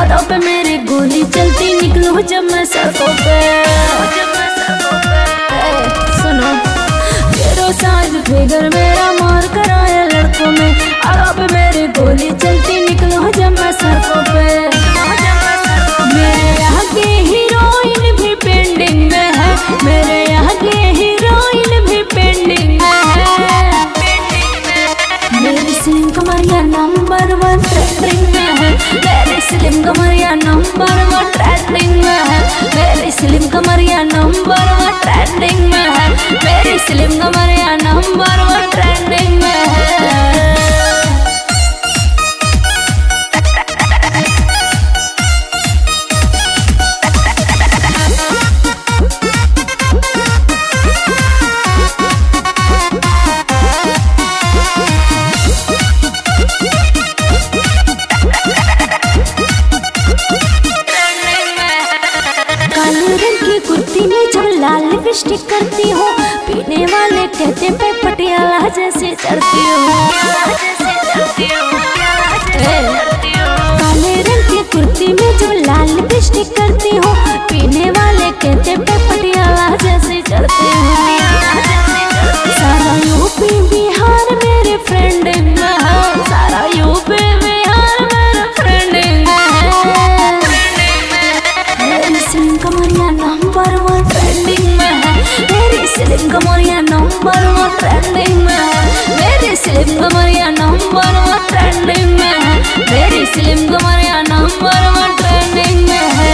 यादों पे मेरी गोली चलती, निकलूं जब मैं सड़कों पे। सुनो तेरो साज फिगर मेरा मार कराया लड़कों में, यादों पे मेरी गोली चलती, निकलूं जब मैं सड़कों पे। मेरे यहाँ के हीरोइन भी पेंडिंग में है, मेरे यहाँ के हीरोइन भी पेंडिंग में है। मेरी स्लिम कमरिया नंबर 1 ट्रेंडिंग में है, मेरी स्लिम कमरिया नंबर 1 ट्रेंडिंग में है, मेरी स्लिम कमरिया नंबर 1 ट्रेंडिंग में है, मेरी स्लिम कमरिया नंबर 1 ट्रेंडिंग में है। कुर्ती में जब लाल लिपस्टिक करती हो, पीने वाले कहते पे पटियाला जैसे चढ़ती हो। काले रंग की कुर्ती में जब लाल लिपस्टिक करती हो, पीने वाले कहते पे पटियाला जैसे चढ़ती हो। सारा यूपी बिहार मेरे फ्रेंडिंग में है, सारा यूपी बिहार मेरे फ्रेंडिंग में है। मेरी स्लिम कमरिया नंबर 1 ट्रेंडिंग में है, मेरी स्लिम कमरिया नंबर 1 ट्रेंडिंग में है, मेरी स्लिम कमरिया नंबर 1 ट्रेंडिंग में है, मेरी स्लिम कमरिया नंबर 1 ट्रेंडिंग में है।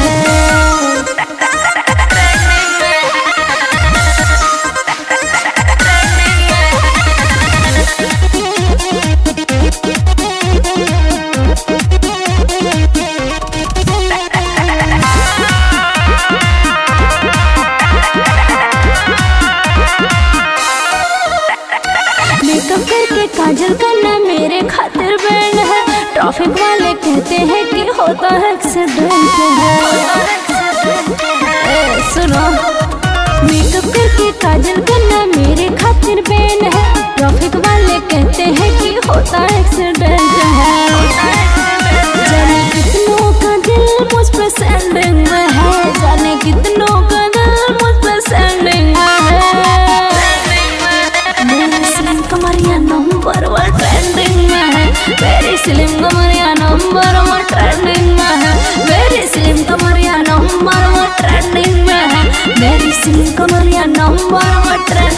मेकअप करके काजल करना मेरे खातिर बैंड है, ट्रैफिक वाले कहते हैं कि होता है एक्सीडेंट है। सुनो मेकअप करके काजल करना मेरे खातिर बैंड है, ट्रैफिक वाले कहते हैं कि होता है एक्सीडेंट है। जाने कितनों का दिल मुझ पे सेंडिंग में है, जाने कितनों का दिल मुझ पे सेंडिंग में है। मेरी स्लिम कमरिया नंबर 1 ट्रेंडिंग में है, मेरी स्लिम कमरिया नंबर 1 ट्रेंडिंग में है, मेरी स्लिम कमरिया नंबर 1 ट्रेंडिंग में है, मेरी स्लिम कमरिया नंबर 1 ट्रेंडिंग